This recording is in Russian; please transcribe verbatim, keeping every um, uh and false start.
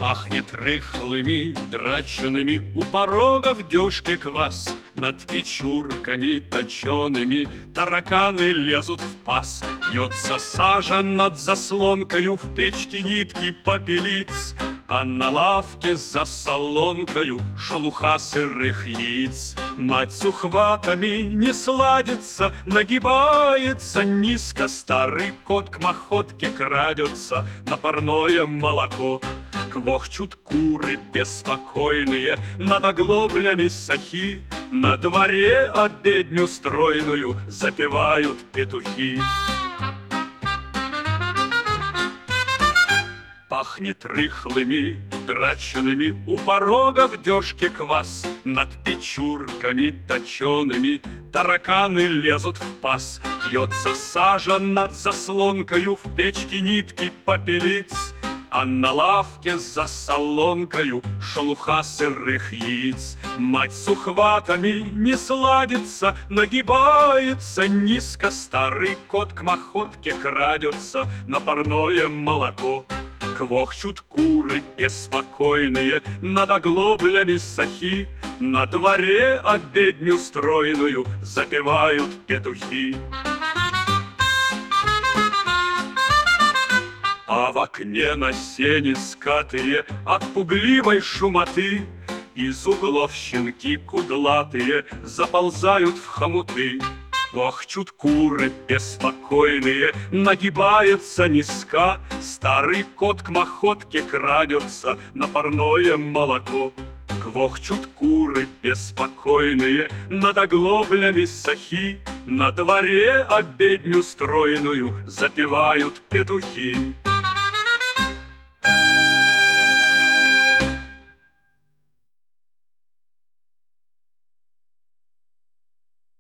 Пахнет рыхлыми, драченными, у порога в дёшке квас. Над печурками точеными тараканы лезут в паз. Льется сажа над заслонкою, в печке нитки попелиц, а на лавке за солонкою шелуха сырых яиц. Мать с ухватами не сладится, нагибается низко. Старый кот к махотке крадется на парное молоко. Квохчут куры беспокойные над оглоблями сахи. На дворе обедню стройную запевают петухи. Пахнет рыхлыми, драченными, у порога в дёшке квас. Над печурками точеными тараканы лезут в паз. Льется сажа над заслонкою, в печке нитки попелиц, а на лавке за солонкою шелуха сырых яиц. Мать с ухватами не сладится, нагибается низко. Старый кот к махотке крадется на парное молоко. Квохчут куры беспокойные над оглоблями сахи. На дворе обедню стройную запевают петухи. А в окне на сене скатые от пугливой шумоты из углов щенки кудлатые заползают в хомуты. Квохчут куры беспокойные, нагибается низка. Старый кот к махотке крадется на парное молоко. Квохчут куры беспокойные над оглоблями сахи. На дворе обедню стройную запевают петухи.